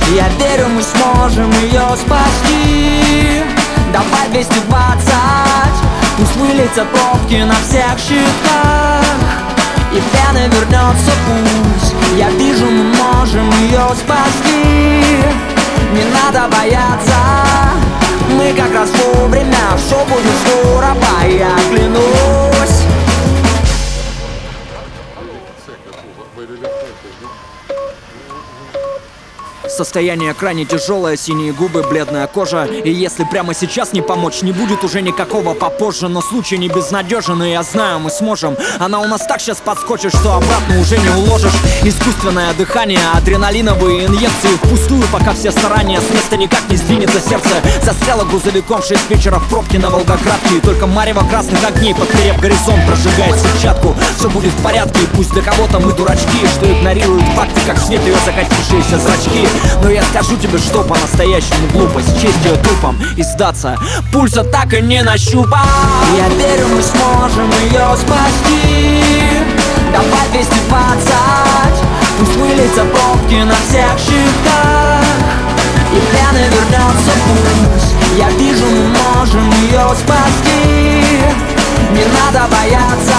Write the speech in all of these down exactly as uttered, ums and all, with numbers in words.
Я верю, мы сможем ее спасти. Давай двести двадцать, пусть вылетят пробки на всех щитах, и пьяный вернется пусть. Я вижу, мы можем ее спасти. Не надо бояться, мы как раз вовремя. Все будет скоро, я клянусь. Состояние крайне тяжелое, синие губы, бледная кожа. И если прямо сейчас не помочь, не будет уже никакого попозже. Но случай не безнадежен, и я знаю, мы сможем. Она у нас так сейчас подскочит, что обратно уже не уложишь. Искусственное дыхание, адреналиновые инъекции впустую, пока все старания с места никак не сдвинется сердце. Застряло грузовиком в шесть вечера в пробке на Волгоградке. И только марево красных огней, подперев горизонт, прожигает сетчатку. Все будет в порядке, и пусть для кого-то мы дурачки, что игнорируют факты, как в свете ее закатившиеся зрачки. Но я скажу тебе, что по-настоящему глупость честь ее трупом и сдаться. Пульса так и не нащупал. Я верю, мы сможем ее спасти. Давай двести двадцать, пусть вылетят пробки на всех щитах, и пьяный вернется пусть. Я вижу, мы можем ее спасти. Не надо бояться,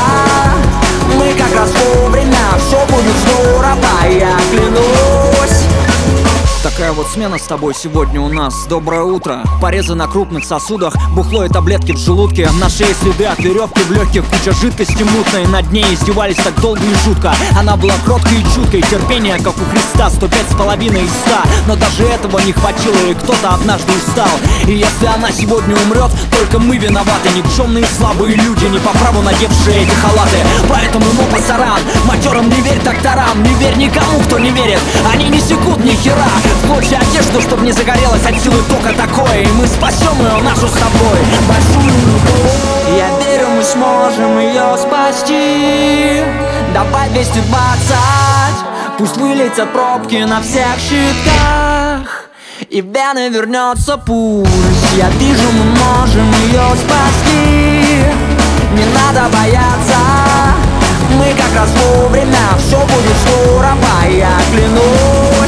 мы как раз вовремя. Все будет скоро, я клянусь. Такая вот смена с тобой сегодня у нас. Доброе утро. Порезы на крупных сосудах, бухло и таблетки в желудке. На шее следы от веревки, в легких куча жидкости мутной. Над ней издевались так долго и жутко. Она была кроткой и чуткой, терпение, как у Христа, сто пять с половиной из ста. Но даже этого не хватило, и кто-то однажды устал. И если она сегодня умрет, только мы виноваты. Никчемные слабые люди, не по праву надевшие эти халаты. Поэтому, ну, пасаран, матерым не верь докторам. Не верь никому, кто не верит, они не секут ни хера. В клочья одежду, чтоб не загорелась от силы тока такое. И мы спасем ее, нашу с тобой большую любовь. Я верю, мы сможем ее спасти. Давай двести двадцать, пусть вылетят пробки на всех щитках, и в вены вернется пульс. Я вижу, мы можем ее спасти. Не надо бояться, мы как раз вовремя. Все будет скоро, я клянусь.